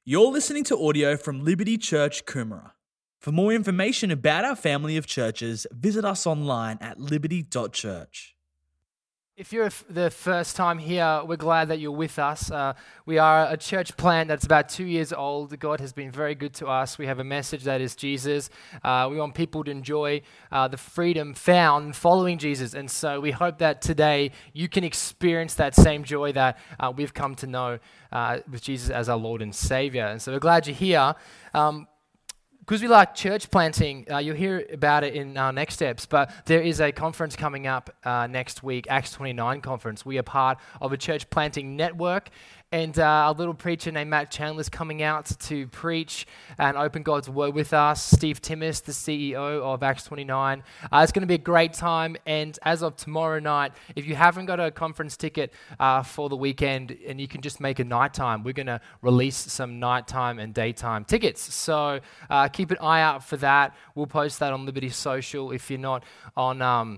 You're listening to audio from Liberty Church, Coomera. For more information about our family of churches, visit us online at liberty.church. If you're the first time here, we're glad that you're with us. We are a church plant that's about 2 years old. God has been very good to us. We have a message that is Jesus. We want people to enjoy the freedom found in following Jesus. And so we hope that today you can experience that same joy that we've come to know with Jesus as our Lord and Savior. And so we're glad you're here. Because we like church planting, you'll hear about it in our next steps, but there is a conference coming up next week, Acts 29 conference. We are part of a church planting network, and our little preacher named Matt Chandler is coming out to preach and open God's Word with us. Steve Timmis, the CEO of Acts 29. It's going to be a great time, and as of tomorrow night, if you haven't got a conference ticket for the weekend and you can just make a nighttime, we're going to release some nighttime and daytime tickets. So keep an eye out for that. We'll post that on Liberty Social. If you're not on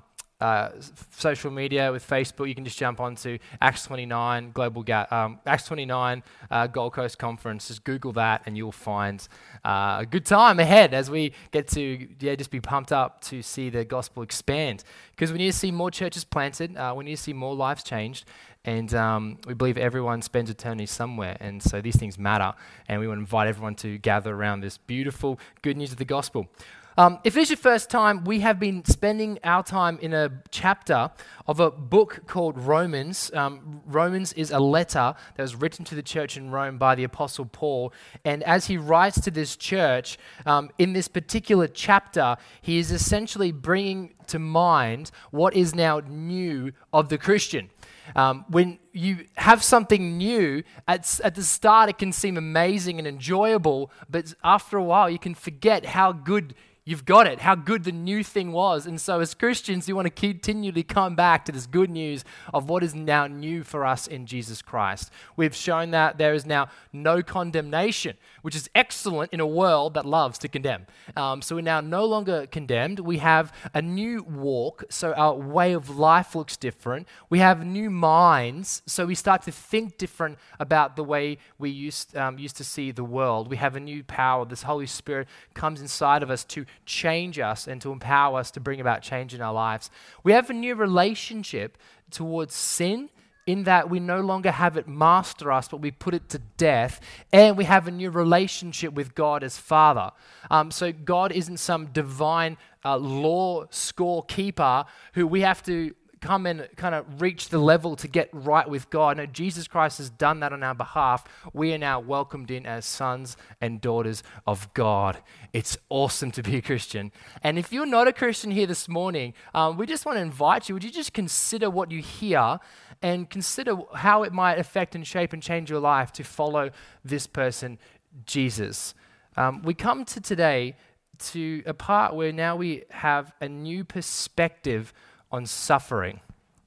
social media with Facebook, you can just jump onto Acts 29 Acts 29 Gold Coast Conference. Just Google that, and you'll find a good time ahead as we get to just be pumped up to see the gospel expand. Because we need to see more churches planted. We need to see more lives changed. And we believe everyone spends eternity somewhere. And so these things matter. And we want to invite everyone to gather around this beautiful good news of the gospel. If it is your first time, we have been spending our time in a chapter of a book called Romans. Romans is a letter that was written to the church in Rome by the Apostle Paul. And as he writes to this church, in this particular chapter, he is essentially bringing to mind what is now new of the Christian. When you have something new, at the start it can seem amazing and enjoyable, but after a while you can forget how good you've got it, how good the new thing was. And so as Christians, we want to continually come back to this good news of what is now new for us in Jesus Christ. We've shown that there is now no condemnation, which is excellent in a world that loves to condemn. So we're now no longer condemned. We have a new walk, so our way of life looks different. We have new minds, so we start to think different about the way we used to see the world. We have a new power. This Holy Spirit comes inside of us to change us and to empower us to bring about change in our lives. We have a new relationship towards sin in that we no longer have it master us, but we put it to death. And we have a new relationship with God as Father. So God isn't some divine law scorekeeper who we have to come and kind of reach the level to get right with God. No, Jesus Christ has done that on our behalf. We are now welcomed in as sons and daughters of God. It's awesome to be a Christian. And if you're not a Christian here this morning, we just want to invite you, would you just consider what you hear and consider how it might affect and shape and change your life to follow this person, Jesus. We come to today to a part where now we have a new perspective on suffering.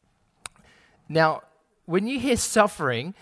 Now, when you hear suffering,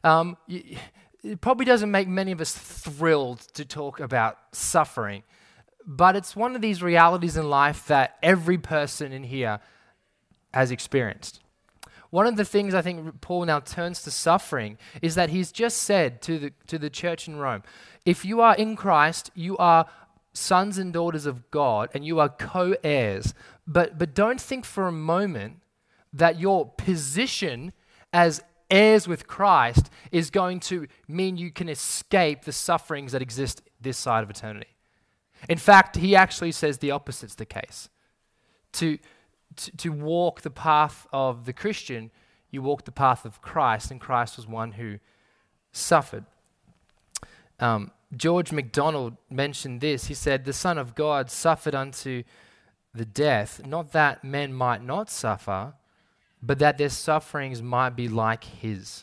it probably doesn't make many of us thrilled to talk about suffering, but it's one of these realities in life that every person in here has experienced. One of the things I think Paul now turns to suffering is that he's just said to the church in Rome, if you are in Christ, you are sons and daughters of God, and you are co-heirs. But don't think for a moment that your position as heirs with Christ is going to mean you can escape the sufferings that exist this side of eternity. In fact, he actually says the opposite's the case. To walk the path of the Christian, you walk the path of Christ, and Christ was one who suffered. George MacDonald mentioned this. He said, the Son of God suffered unto the death, not that men might not suffer, but that their sufferings might be like his.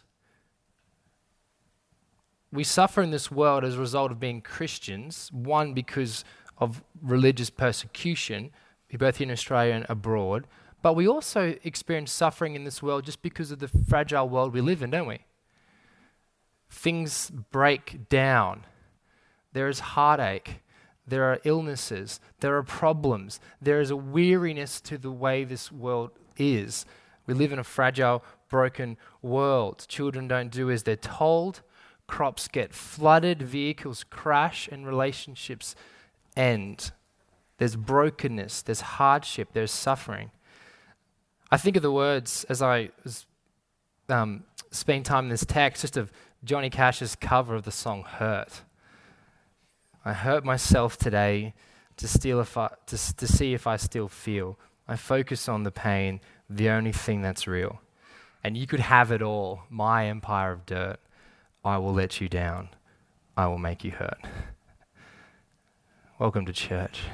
We suffer in this world as a result of being Christians, one, because of religious persecution, both here in Australia and abroad, but we also experience suffering in this world just because of the fragile world we live in, don't we? Things break down. There is heartache. There are illnesses. There are problems. There is a weariness to the way this world is. We live in a fragile, broken world. Children don't do as they're told. crops get flooded, vehicles crash, and relationships end. There's brokenness, there's hardship, there's suffering. I think of the words as I was spending time in this text, just of Johnny Cash's cover of the song Hurt. I hurt myself today to see if I still feel. I focus on the pain, the only thing that's real. And you could have it all, my empire of dirt. I will let you down. I will make you hurt. Welcome to church.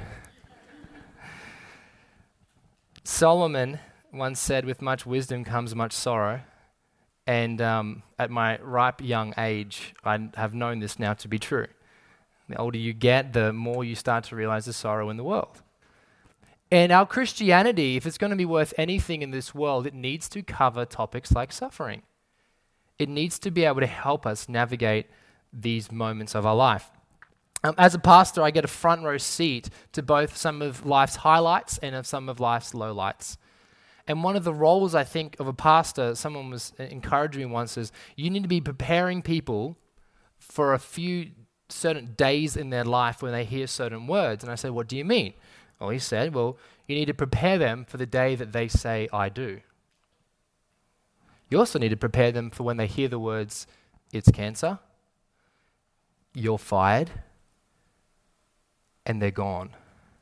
Solomon once said, with much wisdom comes much sorrow. And at my ripe young age, I have known this now to be true. The older you get, the more you start to realize the sorrow in the world. And our Christianity, if it's going to be worth anything in this world, it needs to cover topics like suffering. It needs to be able to help us navigate these moments of our life. As a pastor, I get a front row seat to both some of life's highlights and of some of life's lowlights. And one of the roles, I think, of a pastor, someone was encouraging me once, is you need to be preparing people for a few certain days in their life when they hear certain words. And I said, what do you mean? Well, he said, well, you need to prepare them for the day that they say, I do. You also need to prepare them for when they hear the words, it's cancer, you're fired, and they're gone.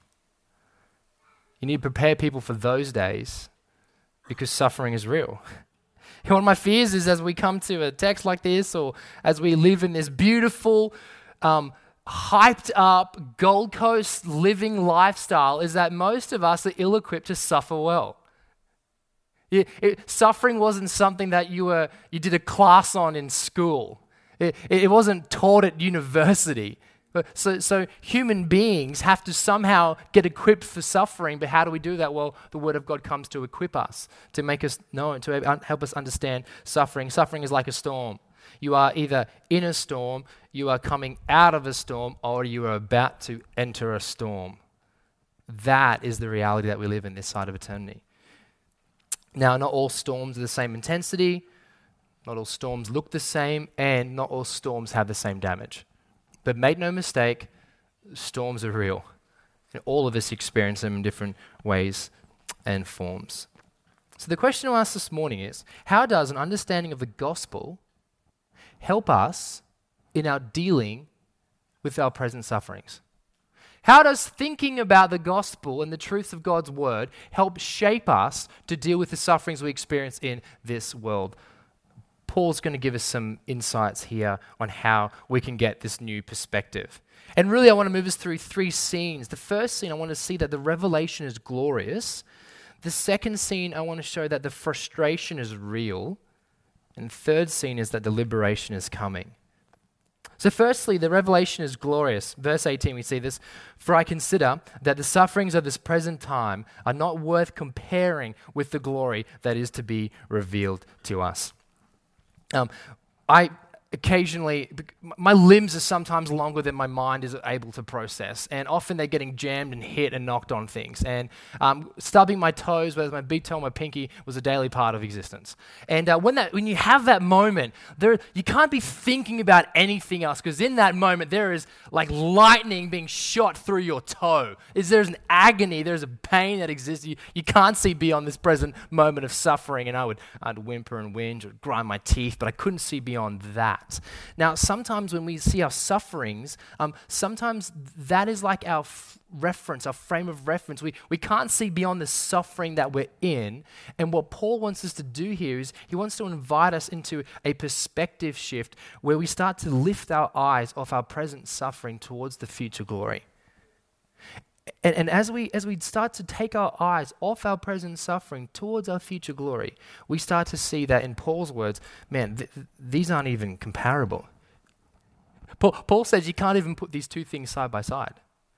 You need to prepare people for those days because suffering is real. And one of my fears is as we come to a text like this, or as we live in this beautiful, hyped up Gold Coast living lifestyle, is that most of us are ill-equipped to suffer well. Suffering wasn't something that you did a class on in school. It wasn't taught at university. So human beings have to somehow get equipped for suffering, but how do we do that? Well, the Word of God comes to equip us, to make us know, to help us understand suffering. Suffering is like a storm. You are either in a storm, you are coming out of a storm, or you are about to enter a storm. That is the reality that we live in this side of eternity. Now, not all storms are the same intensity, not all storms look the same, and not all storms have the same damage. But make no mistake, storms are real. And all of us experience them in different ways and forms. So the question I'll ask this morning is, how does an understanding of the gospel help us in our dealing with our present sufferings? How does thinking about the gospel and the truths of God's word help shape us to deal with the sufferings we experience in this world? Paul's going to give us some insights here on how we can get this new perspective. And really, I want to move us through three scenes. The first scene, I want to see that the revelation is glorious. The second scene, I want to show that the frustration is real. And third scene is that the liberation is coming. So firstly, the revelation is glorious. Verse 18, we see this. For I consider that the sufferings of this present time are not worth comparing with the glory that is to be revealed to us. I occasionally, my limbs are sometimes longer than my mind is able to process, and often they're getting jammed and hit and knocked on things. And stubbing my toes, whether my big toe or my pinky, was a daily part of existence. And when you have that moment, you can't be thinking about anything else, because in that moment there is like lightning being shot through your toe. There's an agony, there's a pain that exists. You can't see beyond this present moment of suffering. And I'd whimper and whinge, or grind my teeth, but I couldn't see beyond that. Now, sometimes when we see our sufferings, sometimes that is like our reference, our frame of reference. We can't see beyond the suffering that we're in. And what Paul wants us to do here is he wants to invite us into a perspective shift where we start to lift our eyes off our present suffering towards the future glory. And as we start to take our eyes off our present suffering towards our future glory, we start to see that, in Paul's words, man, these aren't even comparable. Paul says you can't even put these two things side by side.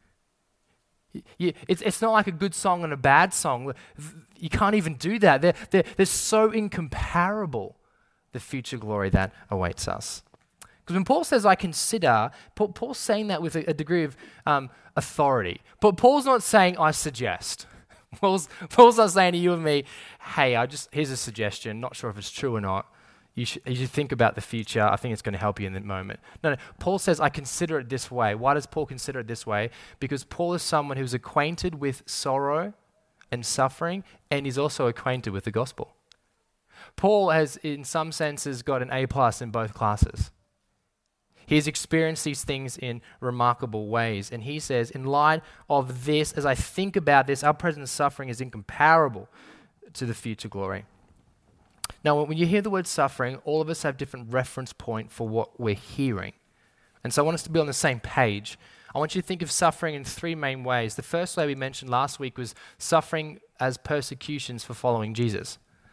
It's not like a good song and a bad song. You can't even do that. They're so incomparable, the future glory that awaits us. Because when Paul says, I consider, Paul's saying that with a degree of authority. But Paul's not saying, I suggest. Paul's not saying to you and me, hey, here's a suggestion, not sure if it's true or not. you should think about the future. I think it's going to help you in the moment. No, Paul says, I consider it this way. Why does Paul consider it this way? Because Paul is someone who's acquainted with sorrow and suffering, and he's also acquainted with the gospel. Paul has, in some senses, got an A+ in both classes. He's experienced these things in remarkable ways. And he says, in light of this, as I think about this, our present suffering is incomparable to the future glory. Now, when you hear the word suffering, all of us have different reference point for what we're hearing. And so I want us to be on the same page. I want you to think of suffering in three main ways. The first way we mentioned last week was suffering as persecutions for following Jesus.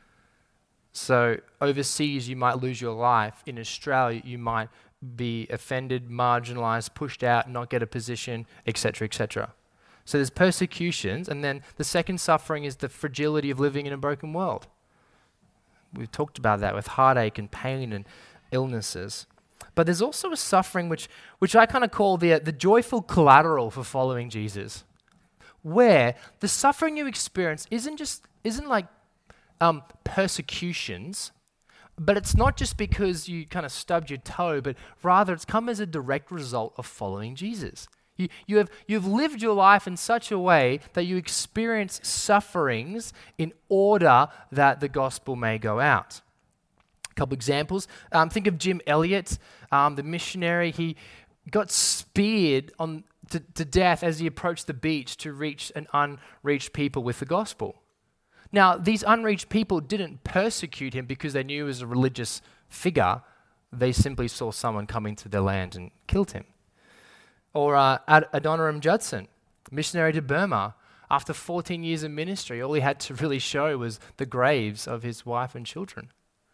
So overseas, you might lose your life. In Australia, you might be offended, marginalized, pushed out, not get a position, etc., etc. So there's persecutions, and then the second suffering is the fragility of living in a broken world. We've talked about that with heartache and pain and illnesses. But there's also a suffering which I kind of call the joyful collateral for following Jesus, where the suffering you experience isn't like persecutions, but it's not just because you kind of stubbed your toe, but rather it's come as a direct result of following Jesus. You've lived your life in such a way that you experience sufferings in order that the gospel may go out. A couple examples. Think of Jim Elliot, the missionary. He got speared to death as he approached the beach to reach an unreached people with the gospel. Now, these unreached people didn't persecute him because they knew he was a religious figure. They simply saw someone coming to their land and killed him. Or Adoniram Judson, missionary to Burma. After 14 years of ministry, all he had to really show was the graves of his wife and children.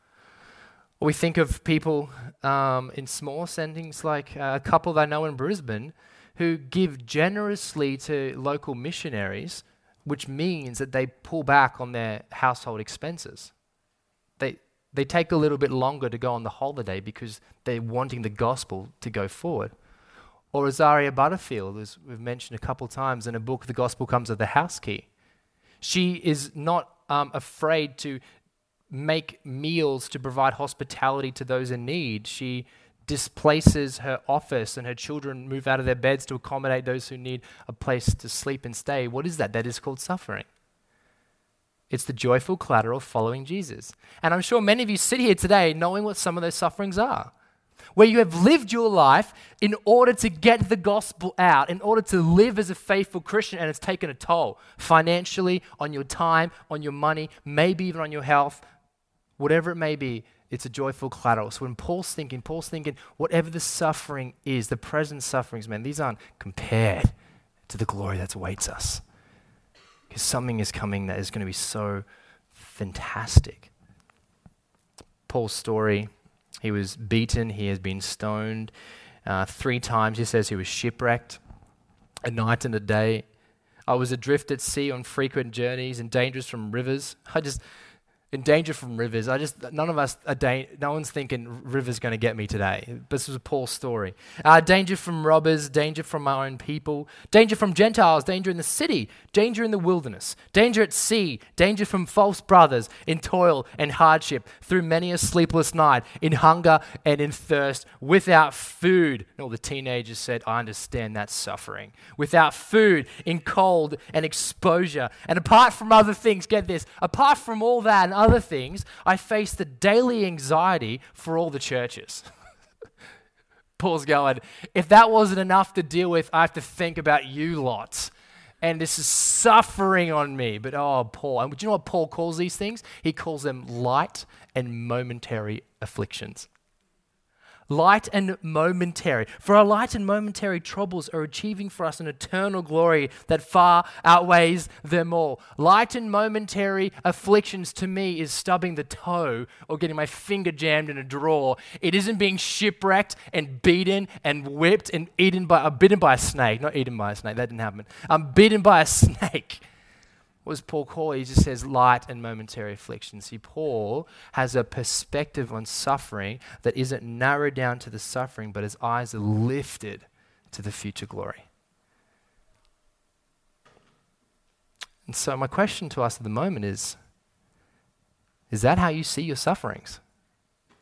Or we think of people in small settings like a couple that I know in Brisbane who give generously to local missionaries, which means that they pull back on their household expenses. They take a little bit longer to go on the holiday because they're wanting the gospel to go forward. Or Azaria Butterfield, as we've mentioned a couple times in a book, The Gospel Comes with the House Key. She is not afraid to make meals to provide hospitality to those in need. She displaces her office and her children move out of their beds to accommodate those who need a place to sleep and stay. What is that? That is called suffering. It's the joyful collateral following Jesus. And I'm sure many of you sit here today knowing what some of those sufferings are, where you have lived your life in order to get the gospel out, in order to live as a faithful Christian, and it's taken a toll financially, on your time, on your money, maybe even on your health, whatever it may be. It's a joyful collateral. So when Paul's thinking, whatever the suffering is, the present sufferings, man, these aren't compared to the glory that awaits us. Because something is coming that is going to be so fantastic. Paul's story, he was beaten, he has been stoned 3 times. He says he was shipwrecked a night and a day. I was adrift at sea on frequent journeys and dangerous from rivers. In danger from rivers. No one's thinking rivers going to get me today. This was Paul's story. Danger from robbers, danger from my own people, danger from Gentiles, danger in the city, danger in the wilderness, danger at sea, danger from false brothers, in toil and hardship, through many a sleepless night, in hunger and in thirst, without food. And all the teenagers said, I understand that suffering. Without food, in cold and exposure. And apart from other things, get this, apart from all that and other things, I face the daily anxiety for all the churches. Paul's going, if that wasn't enough to deal with, I have to think about you lots. And this is suffering on me. But Paul, and do you know what Paul calls these things? He calls them light and momentary afflictions. Light and momentary. For our light and momentary troubles are achieving for us an eternal glory that far outweighs them all. Light and momentary afflictions to me is stubbing the toe or getting my finger jammed in a drawer. It isn't being shipwrecked and beaten and whipped and bitten by a snake. Not eaten by a snake, that didn't happen. I'm bitten by a snake. What does Paul call it? He just says light and momentary affliction. See, Paul has a perspective on suffering that isn't narrowed down to the suffering, but his eyes are lifted to the future glory. And so my question to us at the moment is that how you see your sufferings?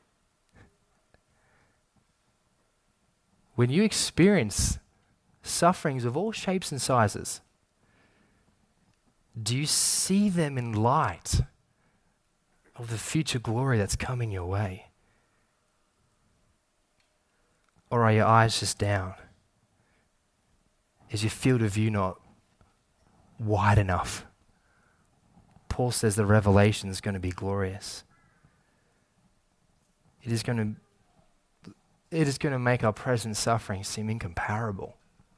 when you experience sufferings of all shapes and sizes, do you see them in light of the future glory that's coming your way? Or are your eyes just down? Is your field of view not wide enough? Paul says the revelation is going to be glorious. It is going to make our present suffering seem incomparable.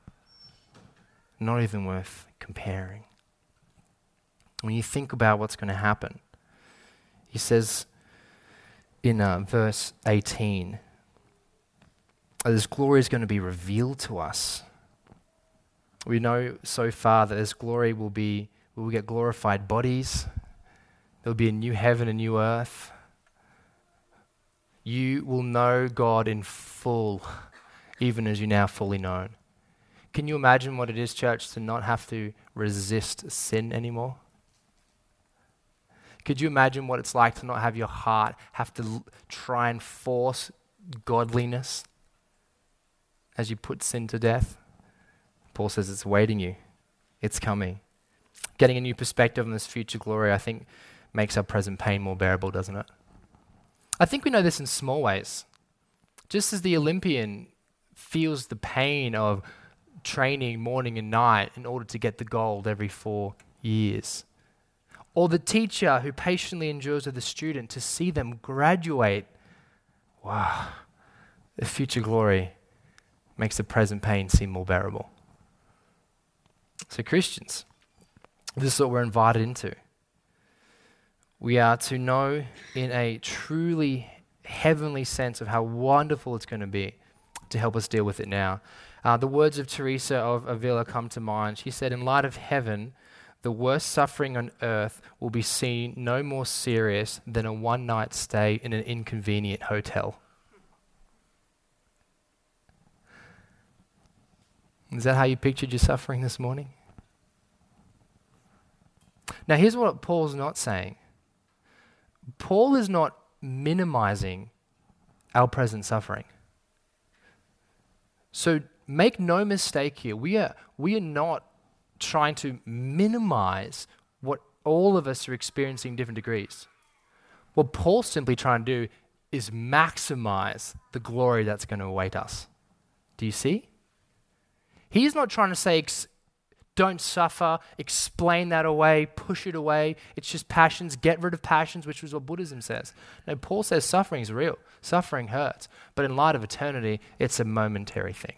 Not even worth comparing. When you think about what's going to happen, he says in verse 18, this glory is going to be revealed to us. We know so far that this glory will get glorified bodies. There'll be a new heaven, a new earth. You will know God in full, even as you now fully known. Can you imagine what it is, church, to not have to resist sin anymore? Could you imagine what it's like to not have your heart have to try and force godliness as you put sin to death? Paul says it's awaiting you. It's coming. Getting a new perspective on this future glory, I think, makes our present pain more bearable, doesn't it? I think we know this in small ways. Just as the Olympian feels the pain of training morning and night in order to get the gold every 4 years, or the teacher who patiently endures with the student to see them graduate, wow, the future glory makes the present pain seem more bearable. So Christians, this is what we're invited into. We are to know in a truly heavenly sense of how wonderful it's going to be to help us deal with it now. The words of Teresa of Avila come to mind. She said, in light of heaven, the worst suffering on earth will be seen no more serious than a one-night stay in an inconvenient hotel. Is that how you pictured your suffering this morning? Now, here's what Paul's not saying. Paul is not minimizing our present suffering. So make no mistake here. We are not trying to minimize what all of us are experiencing in different degrees. What Paul's simply trying to do is maximize the glory that's going to await us. Do you see? He's not trying to say, don't suffer, explain that away, push it away. It's just passions, get rid of passions, which is what Buddhism says. No, Paul says suffering is real. Suffering hurts. But in light of eternity, it's a momentary thing.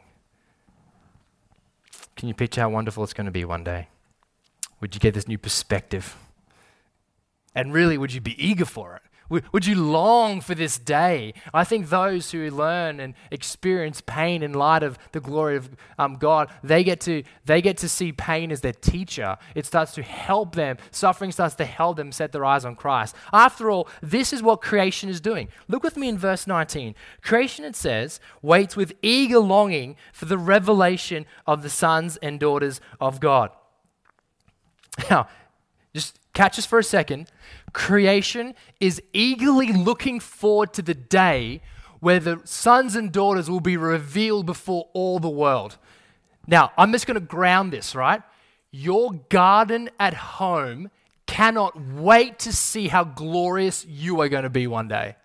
Can you picture how wonderful it's going to be one day? Would you get this new perspective? And really, would you be eager for it? Would you long for this day? I think those who learn and experience pain in light of the glory of God, they get to see pain as their teacher. It starts to help them. Suffering starts to help them set their eyes on Christ. After all, this is what creation is doing. Look with me in verse 19. Creation, it says, waits with eager longing for the revelation of the sons and daughters of God. Now, just catch us for a second. Creation is eagerly looking forward to the day where the sons and daughters will be revealed before all the world. Now, I'm just going to ground this, right? Your garden at home cannot wait to see how glorious you are going to be one day.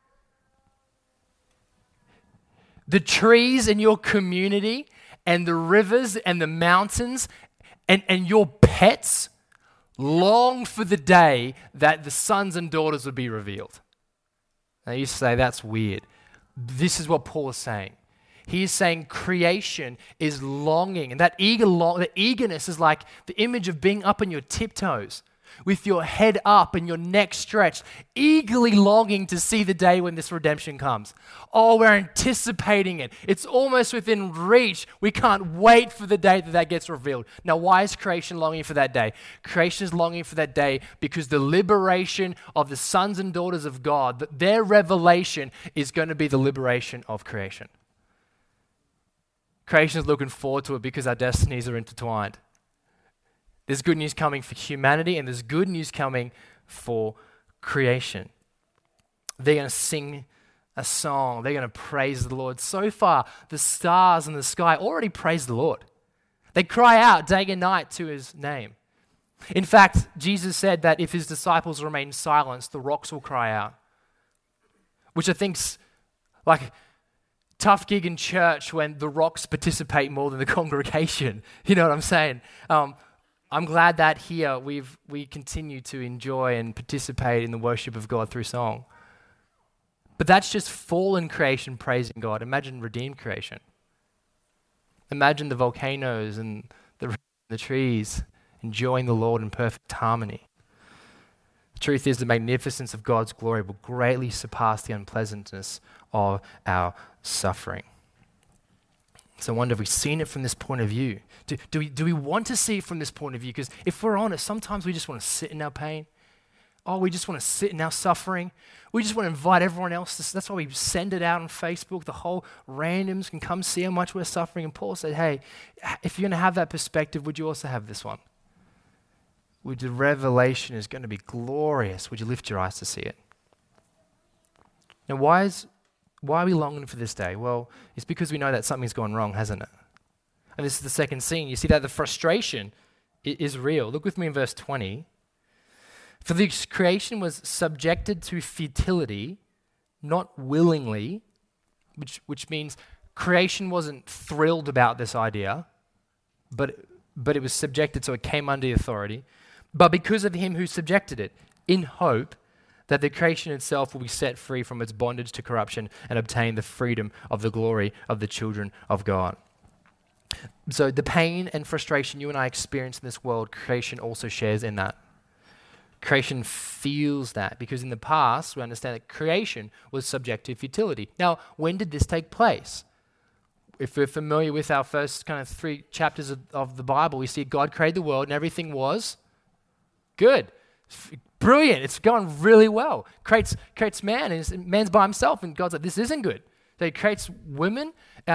The trees in your community and the rivers and the mountains and your pets long for the day that the sons and daughters would be revealed. Now you say that's weird. This is what Paul is saying. He is saying creation is longing, and that eagerness is like the image of being up on your tiptoes, with your head up and your neck stretched, eagerly longing to see the day when this redemption comes. Oh, we're anticipating it. It's almost within reach. We can't wait for the day that gets revealed. Now, why is creation longing for that day? Creation is longing for that day because the liberation of the sons and daughters of God, their revelation is going to be the liberation of creation. Creation is looking forward to it because our destinies are intertwined. There's good news coming for humanity, and there's good news coming for creation. They're going to sing a song. They're going to praise the Lord. So far, the stars in the sky already praise the Lord. They cry out day and night to his name. In fact, Jesus said that if his disciples remain silent, the rocks will cry out, which I think's like tough gig in church when the rocks participate more than the congregation. You know what I'm saying? I'm glad that here we continue to enjoy and participate in the worship of God through song. But that's just fallen creation praising God. Imagine redeemed creation. Imagine the volcanoes and the trees enjoying the Lord in perfect harmony. The truth is, the magnificence of God's glory will greatly surpass the unpleasantness of our suffering. So I wonder if we've seen it from this point of view. Do we want to see it from this point of view? Because if we're honest, sometimes we just want to sit in our pain. Oh, we just want to sit in our suffering. We just want to invite everyone else. That's why we send it out on Facebook. The whole randoms can come see how much we're suffering. And Paul said, hey, if you're going to have that perspective, would you also have this one? The revelation is going to be glorious. Would you lift your eyes to see it? Now, why are we longing for this day? Well, it's because we know that something's gone wrong, hasn't it? And this is the second scene. You see that the frustration is real. Look with me in verse 20. For the creation was subjected to futility, not willingly, which means creation wasn't thrilled about this idea, but it was subjected, so it came under the authority, but because of him who subjected it, in hope that the creation itself will be set free from its bondage to corruption and obtain the freedom of the glory of the children of God. So the pain and frustration you and I experience in this world, creation also shares in that. Creation feels that because in the past, we understand that creation was subject to futility. Now, when did this take place? If we're familiar with our first kind of 3 chapters of the Bible, we see God created the world and everything was good. Brilliant. It's going really well. Creates man, and man's by himself, and God's like, this isn't good. So he creates women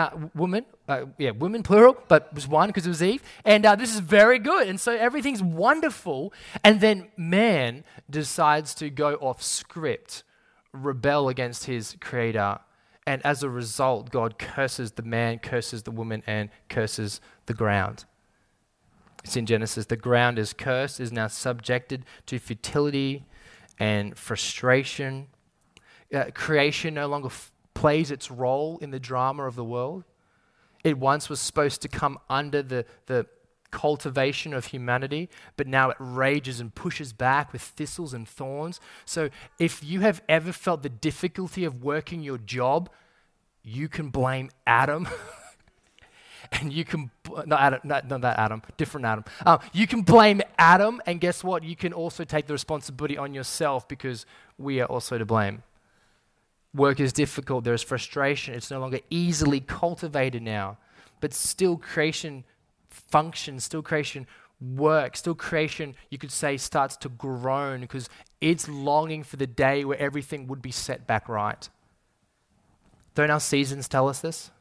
plural, but it was one because it was Eve. And this is very good. And so everything's wonderful. And then man decides to go off script, rebel against his creator. And as a result, God curses the man, curses the woman, and curses the ground. It's in Genesis. The ground is cursed, is now subjected to futility and frustration. Creation no longer plays its role in the drama of the world. It once was supposed to come under the cultivation of humanity, but now it rages and pushes back with thistles and thorns. So if you have ever felt the difficulty of working your job, you can blame Adam. And you can, not that Adam, different Adam. You can blame Adam, and guess what? You can also take the responsibility on yourself because we are also to blame. Work is difficult, there's frustration, it's no longer easily cultivated now, but still creation functions, still creation works, still creation, you could say, starts to groan because it's longing for the day where everything would be set back right. Don't our seasons tell us this?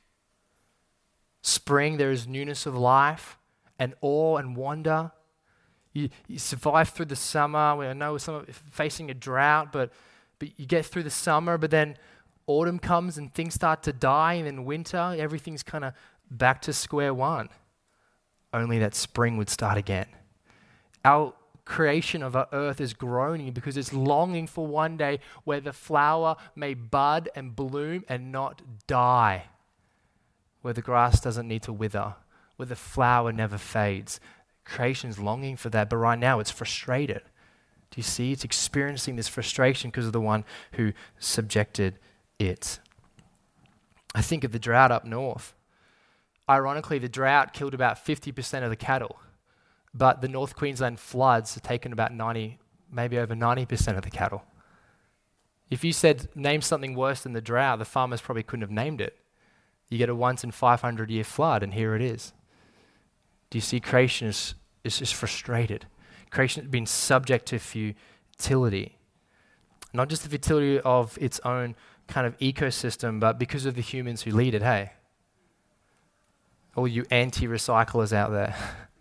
Spring, there is newness of life and awe and wonder. You survive through the summer. I know some are facing a drought, but you get through the summer, but then autumn comes and things start to die, and then winter, everything's kind of back to square one. Only that spring would start again. Our creation of our earth is groaning because it's longing for one day where the flower may bud and bloom and not die, where the grass doesn't need to wither, where the flower never fades. Creation's longing for that, but right now it's frustrated. Do you see? It's experiencing this frustration because of the one who subjected it. I think of the drought up north. Ironically, the drought killed about 50% of the cattle, but the North Queensland floods have taken about 90, maybe over 90% of the cattle. If you said, name something worse than the drought, the farmers probably couldn't have named it. You get a once in 500-year flood, and here it is. Do you see? Creation is just frustrated. Creation has been subject to futility. Not just the futility of its own kind of ecosystem, but because of the humans who lead it, hey? All you anti-recyclers out there.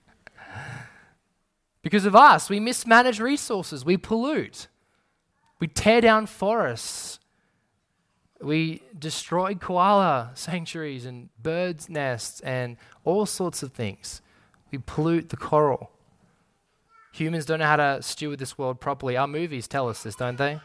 Because of us, we mismanage resources, we pollute, we tear down forests, We destroyed koala sanctuaries and birds' nests and all sorts of things. We pollute the coral. Humans don't know how to steward this world properly. Our movies tell us this, don't they?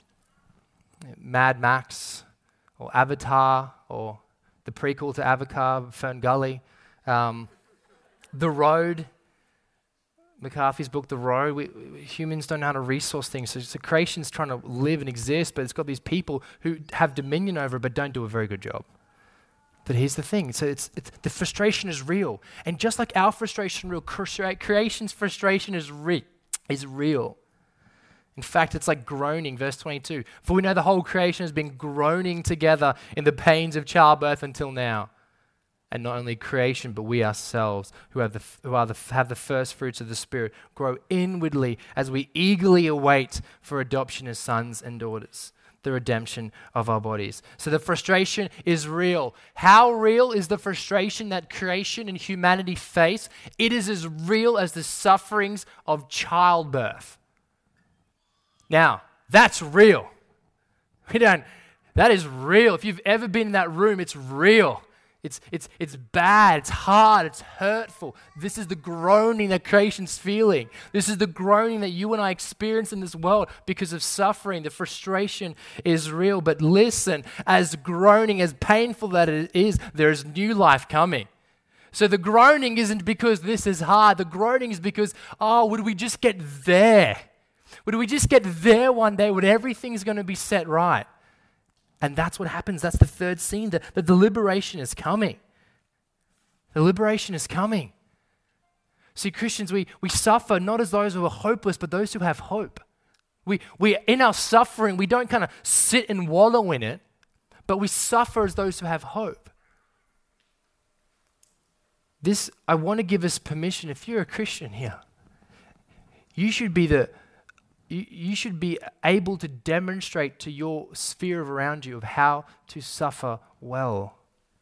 Mad Max or Avatar or the prequel to Avatar, Fern Gully. The Road, McCarthy's book, The Road. Humans don't know how to resource things. So creation's trying to live and exist, but it's got these people who have dominion over it but don't do a very good job. But here's the thing. So it's the frustration is real. And just like our frustration is real, creation's frustration is real. In fact, it's like groaning, verse 22. For we know the whole creation has been groaning together in the pains of childbirth until now. And not only creation, but we ourselves, who have the first fruits of the Spirit, grow inwardly as we eagerly await for adoption as sons and daughters, the redemption of our bodies. So the frustration is real. How real is the frustration that creation and humanity face? It is as real as the sufferings of childbirth. Now, that's real. That is real. If you've ever been in that room, it's real. It's bad, it's hard, it's hurtful. This is the groaning that creation's feeling. This is the groaning that you and I experience in this world because of suffering. The frustration is real. But listen, as groaning, as painful that it is, there is new life coming. So the groaning isn't because this is hard. The groaning is because, would we just get there? Would we just get there one day when everything's going to be set right? And that's what happens. That's the third scene. The liberation is coming. The liberation is coming. See, Christians, we suffer not as those who are hopeless, but those who have hope. We in our suffering, we don't kind of sit and wallow in it, but we suffer as those who have hope. I want to give us permission. If you're a Christian here, you should be able to demonstrate to your sphere around you of how to suffer well.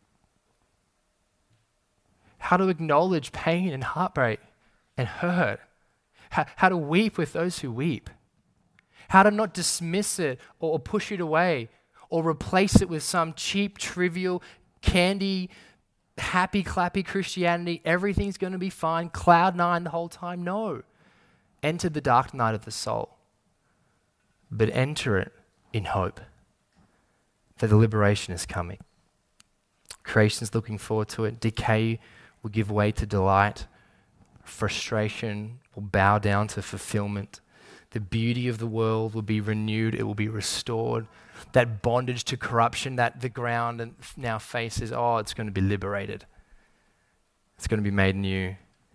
How to acknowledge pain and heartbreak and hurt. How to weep with those who weep. How to not dismiss it or push it away or replace it with some cheap, trivial, candy, happy, clappy Christianity. Everything's going to be fine, cloud nine the whole time. No. Enter the dark night of the soul. But enter it in hope that the liberation is coming. Creation's looking forward to it. Decay will give way to delight. Frustration will bow down to fulfillment. The beauty of the world will be renewed. It will be restored. That bondage to corruption that the ground now faces, it's going to be liberated. It's going to be made new.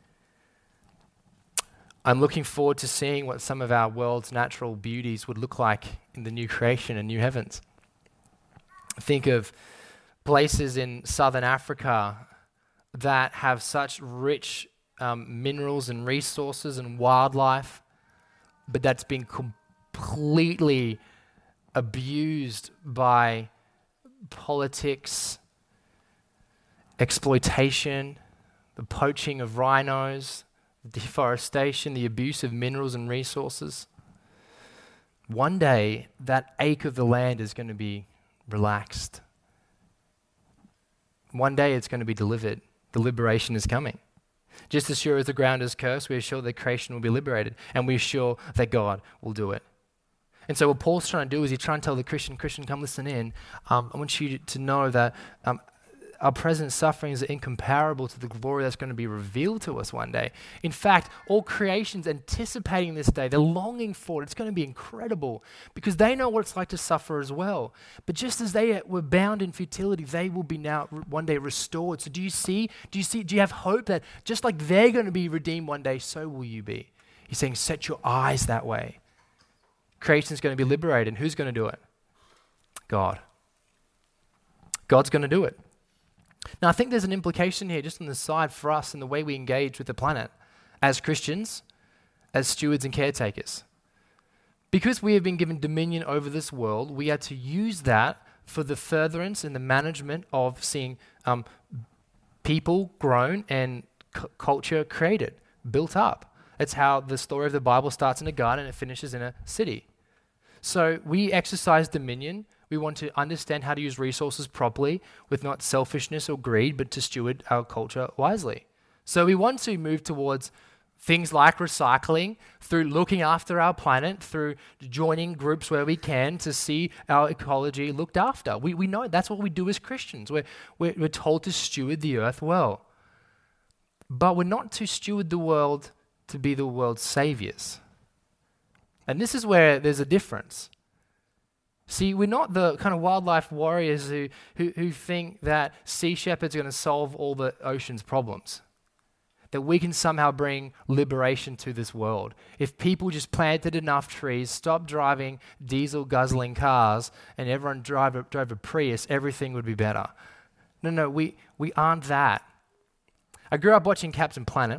I'm looking forward to seeing what some of our world's natural beauties would look like in the new creation and new heavens. Think of places in southern Africa that have such rich minerals and resources and wildlife, but that's been completely abused by politics, exploitation, the poaching of rhinos, deforestation, the abuse of minerals and resources. One day, that ache of the land is going to be relaxed. One day, it's going to be delivered. The liberation is coming. Just as sure as the ground is cursed, we are sure that creation will be liberated, and we are sure that God will do it. And so what Paul's trying to do is he's trying to tell the Christian, come listen in. I want you to know that our present sufferings are incomparable to the glory that's going to be revealed to us one day. In fact, all creation's anticipating this day. They're longing for it. It's going to be incredible because they know what it's like to suffer as well. But just as they were bound in futility, they will be now one day restored. So do you have hope that just like they're going to be redeemed one day, so will you be? He's saying, set your eyes that way. Creation's going to be liberated. And who's going to do it? God. God's going to do it. Now, I think there's an implication here just on the side for us in the way we engage with the planet as Christians, as stewards and caretakers. Because we have been given dominion over this world, we are to use that for the furtherance and the management of seeing people grown and culture created, built up. It's how the story of the Bible starts in a garden and it finishes in a city. So we exercise dominion. We want to understand how to use resources properly with not selfishness or greed, but to steward our culture wisely. So we want to move towards things like recycling, through looking after our planet, through joining groups where we can to see our ecology looked after. We know that's what we do as Christians. We're told to steward the earth well. But we're not to steward the world to be the world's saviors. And this is where there's a difference. See, we're not the kind of wildlife warriors who think that sea shepherds are going to solve all the ocean's problems, that we can somehow bring liberation to this world. If people just planted enough trees, stopped driving diesel-guzzling cars, and everyone drove a Prius, everything would be better. No, we aren't that. I grew up watching Captain Planet.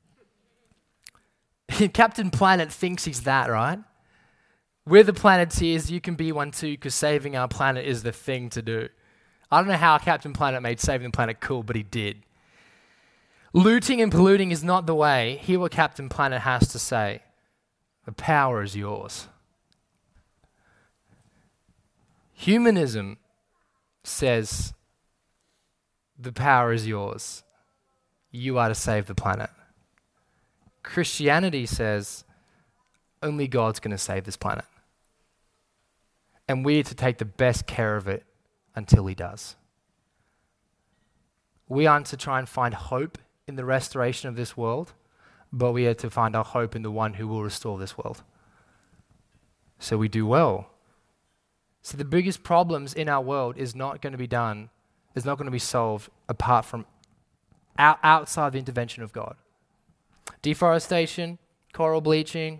Captain Planet thinks he's that, right? We're the Planeteers, you can be one too, because saving our planet is the thing to do. I don't know how Captain Planet made saving the planet cool, but he did. Looting and polluting is not the way. Hear what Captain Planet has to say. The power is yours. Humanism says the power is yours. You are to save the planet. Christianity says only God's going to save this planet. And we are to take the best care of it until he does. We aren't to try and find hope in the restoration of this world, but we are to find our hope in the one who will restore this world. So we do well. So the biggest problems in our world is not going to be solved apart from outside the intervention of God. Deforestation, coral bleaching,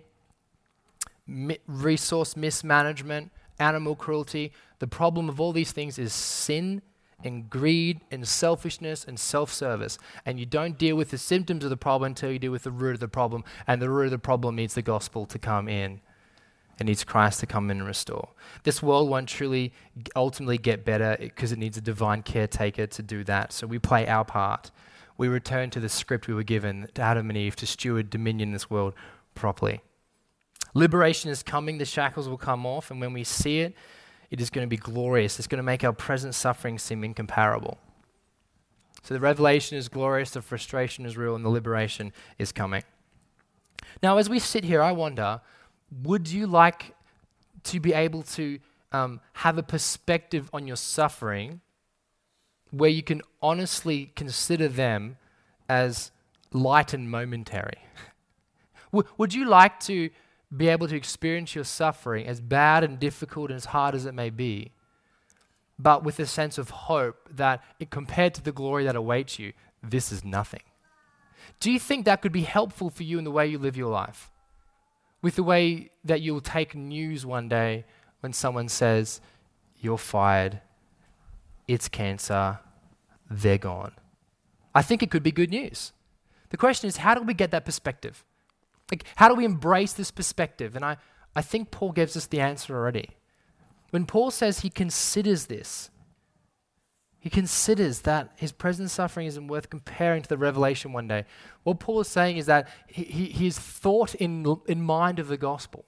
resource mismanagement, animal cruelty. The problem of all these things is sin and greed and selfishness and self-service. And you don't deal with the symptoms of the problem until you deal with the root of the problem. And the root of the problem needs the gospel to come in. It needs Christ to come in and restore. This world won't truly ultimately get better because it needs a divine caretaker to do that. So we play our part. We return to the script we were given to Adam and Eve to steward dominion in this world properly. Liberation is coming. The shackles will come off. And when we see it, it is going to be glorious. It's going to make our present suffering seem incomparable. So the revelation is glorious, the frustration is real, and the liberation is coming. Now, as we sit here, I wonder, would you like to be able to have a perspective on your suffering where you can honestly consider them as light and momentary? Would you like to be able to experience your suffering, as bad and difficult and as hard as it may be, but with a sense of hope that compared to the glory that awaits you, this is nothing? Do you think that could be helpful for you in the way you live your life? With the way that you'll take news one day when someone says, you're fired, it's cancer, they're gone. I think it could be good news. The question is, how do we get that perspective? Like, how do we embrace this perspective? And I think Paul gives us the answer already. When Paul says he considers this, he considers that his present suffering isn't worth comparing to the revelation one day. What Paul is saying is that he's thought in mind of the gospel.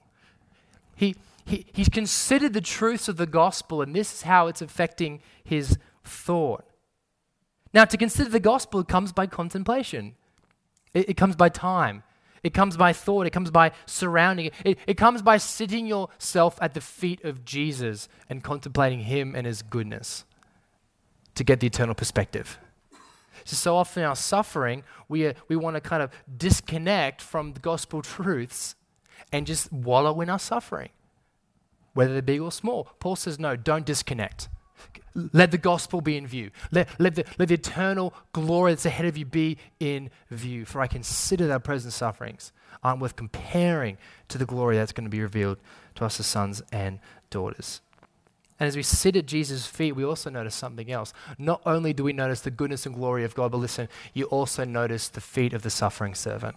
He's considered the truths of the gospel, and this is how it's affecting his thought. Now, to consider the gospel comes by contemplation. It comes by time. It comes by thought. It comes by surrounding it. It comes by sitting yourself at the feet of Jesus and contemplating him and his goodness to get the eternal perspective. So often in our suffering, we want to kind of disconnect from the gospel truths and just wallow in our suffering, whether they're big or small. Paul says, no, don't disconnect. Let the gospel be in view. Let the eternal glory that's ahead of you be in view. For I consider our present sufferings aren't worth comparing to the glory that's going to be revealed to us as sons and daughters. And as we sit at Jesus' feet, we also notice something else. Not only do we notice the goodness and glory of God, but listen, you also notice the feet of the suffering servant.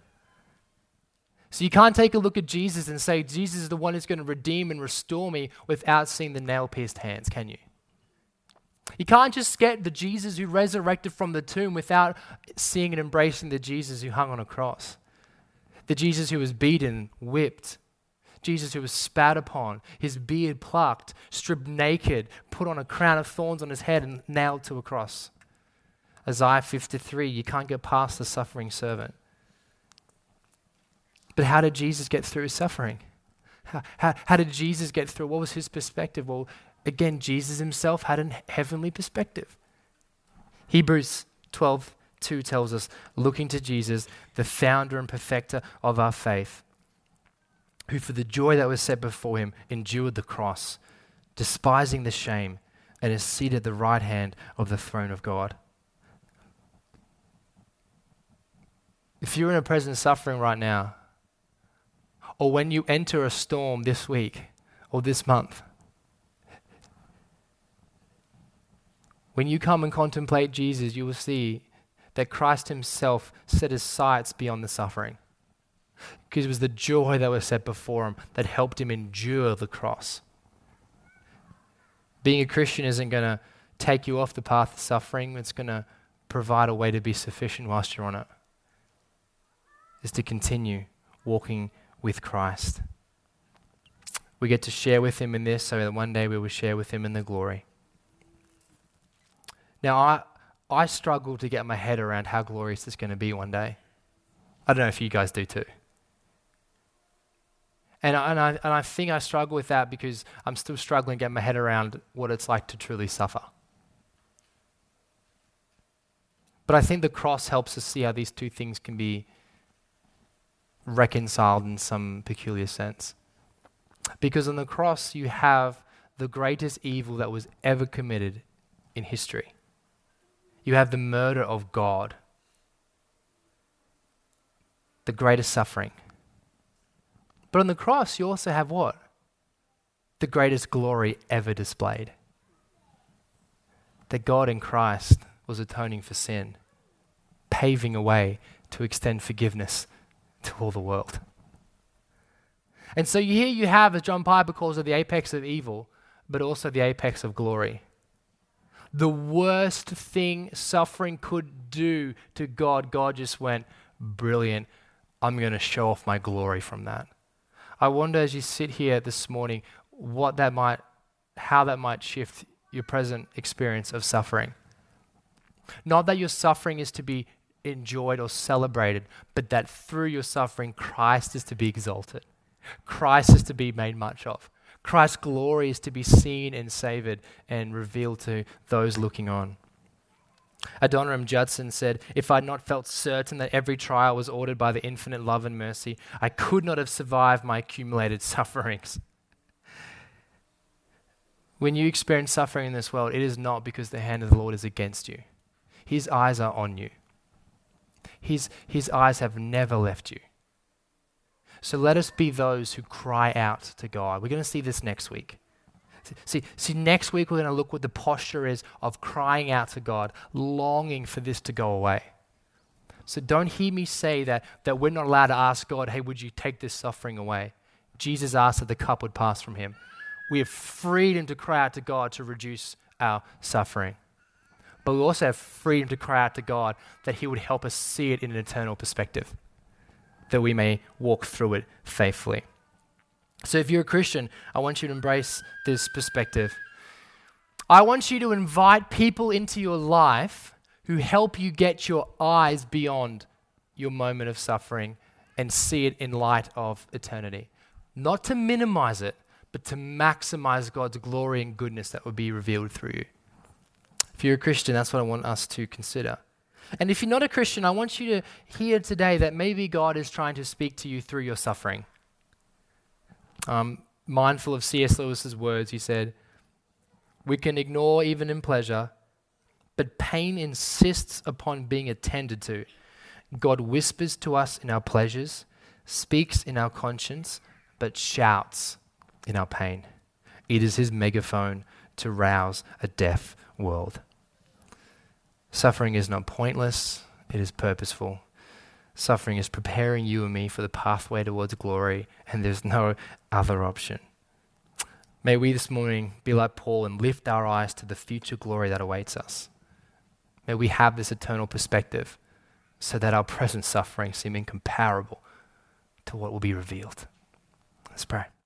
So you can't take a look at Jesus and say, Jesus is the one who's going to redeem and restore me without seeing the nail-pierced hands, can you? You can't just get the Jesus who resurrected from the tomb without seeing and embracing the Jesus who hung on a cross. The Jesus who was beaten, whipped, Jesus who was spat upon, his beard plucked, stripped naked, put on a crown of thorns on his head and nailed to a cross. Isaiah 53, you can't get past the suffering servant. But how did Jesus get through his suffering? How did Jesus get through? What was his perspective? Well, again, Jesus himself had a heavenly perspective. Hebrews 12:2 tells us, looking to Jesus, the founder and perfecter of our faith, who for the joy that was set before him endured the cross, despising the shame, and is seated at the right hand of the throne of God. If you're in a present suffering right now, or when you enter a storm this week or this month, when you come and contemplate Jesus, you will see that Christ himself set his sights beyond the suffering, because it was the joy that was set before him that helped him endure the cross. Being a Christian isn't going to take you off the path of suffering. It's going to provide a way to be sufficient whilst you're on it. Is to continue walking with Christ. We get to share with him in this so that one day we will share with him in the glory. Now, I struggle to get my head around how glorious it's going to be one day. I don't know if you guys do too. And I think I struggle with that because I'm still struggling to get my head around what it's like to truly suffer. But I think the cross helps us see how these two things can be reconciled in some peculiar sense. Because on the cross you have the greatest evil that was ever committed in history. You have the murder of God, the greatest suffering. But on the cross you also have what? The greatest glory ever displayed. That God in Christ was atoning for sin, paving a way to extend forgiveness to all the world. And so here you have, as John Piper calls it, the apex of evil, but also the apex of glory. The worst thing suffering could do to God, God just went, brilliant, I'm going to show off my glory from that. I wonder as you sit here this morning, how that might shift your present experience of suffering. Not that your suffering is to be enjoyed or celebrated, but that through your suffering, Christ is to be exalted. Christ is to be made much of. Christ's glory is to be seen and savored and revealed to those looking on. Adoniram Judson said, if I had not felt certain that every trial was ordered by the infinite love and mercy, I could not have survived my accumulated sufferings. When you experience suffering in this world, it is not because the hand of the Lord is against you. His eyes are on you. His eyes have never left you. So let us be those who cry out to God. We're going to see this next week. See, next week we're going to look what the posture is of crying out to God, longing for this to go away. So don't hear me say that we're not allowed to ask God, hey, would you take this suffering away? Jesus asked that the cup would pass from him. We have freedom to cry out to God to reduce our suffering. But we also have freedom to cry out to God that he would help us see it in an eternal perspective, that we may walk through it faithfully. So if you're a Christian, I want you to embrace this perspective. I want you to invite people into your life who help you get your eyes beyond your moment of suffering and see it in light of eternity. Not to minimize it, but to maximize God's glory and goodness that will be revealed through you. If you're a Christian, that's what I want us to consider. And if you're not a Christian, I want you to hear today that maybe God is trying to speak to you through your suffering. Mindful of C.S. Lewis's words, he said, we can ignore even in pleasure, but pain insists upon being attended to. God whispers to us in our pleasures, speaks in our conscience, but shouts in our pain. It is his megaphone to rouse a deaf world. Suffering is not pointless, it is purposeful. Suffering is preparing you and me for the pathway towards glory, and there's no other option. May we this morning be like Paul and lift our eyes to the future glory that awaits us. May we have this eternal perspective so that our present suffering seem incomparable to what will be revealed. Let's pray.